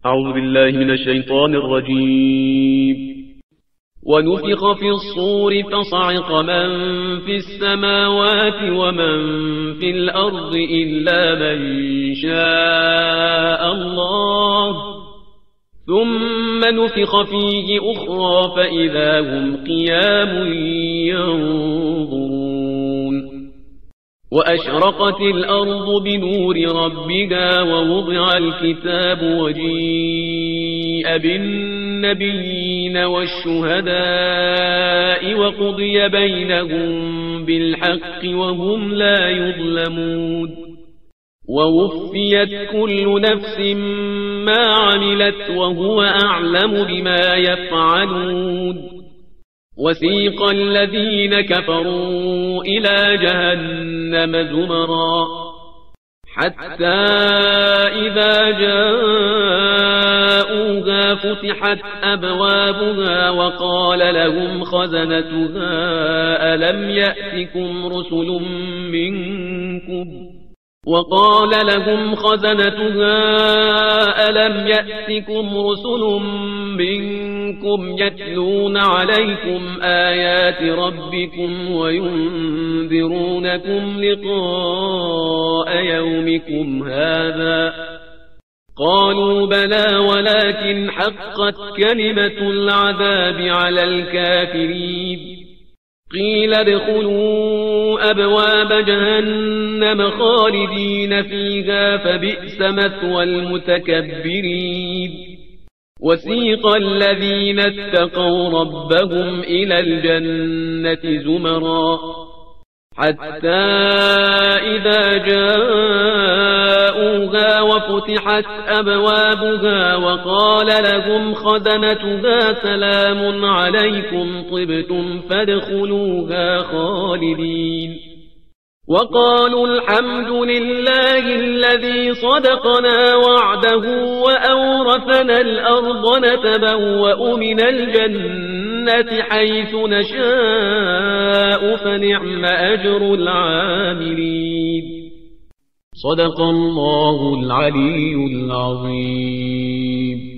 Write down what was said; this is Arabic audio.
أعوذ بالله من الشيطان الرجيم. ونفخ في الصور فصعق من في السماوات ومن في الأرض إلا من شاء الله، ثم نفخ فيه أخرى فإذا هم قيام ينظرون. وأشرقت الأرض بنور ربها ووضع الكتاب وجيء بالنبيين والشهداء وقضي بينهم بالحق وهم لا يظلمون. ووفيت كل نفس ما عملت وهو أعلم بما يفعلون. وسيق الذين كفروا إلى جهنم زمرا حتى إذا جاءوها فتحت أبوابها وقال لهم خزنتها ألم يأتكم رسل منكم يتلون عليكم آيات ربكم وينذرونكم لقاء يومكم هذا؟ قالوا بلى ولكن حقت كلمة العذاب على الكافرين. قيل ادخلوا أبواب جهنم خالدين فيها فبئس مثوى المتكبرين. وسيق الذين اتقوا ربهم إلى الجنة زمرا حتى إذا جاءوها وفتحت أبوابها وقال لهم خزنتها سلام عليكم طبتم فادخلوها خالدين. وقالوا الحمد لله الذي صدقنا وعده وأورثنا الأرض نتبوأ من الجنة حيث نشاء فنعم أجر العاملين. صدق الله العلي العظيم.